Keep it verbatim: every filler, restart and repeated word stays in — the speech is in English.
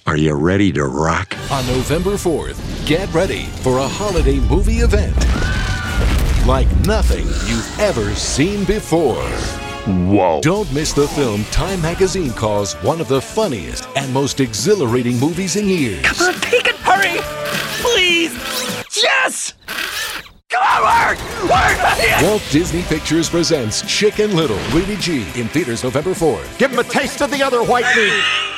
Are you ready to rock? On November fourth, get ready for a holiday movie event like nothing you've ever seen before. Whoa. Don't miss the film Time Magazine calls one of the funniest and most exhilarating movies in years. Come on, take it! Hurry! Please! Yes! Come on, work! Work! Walt Disney Pictures presents Chicken Little, Rated G, in theaters November fourth. Give him a taste of the other white meat!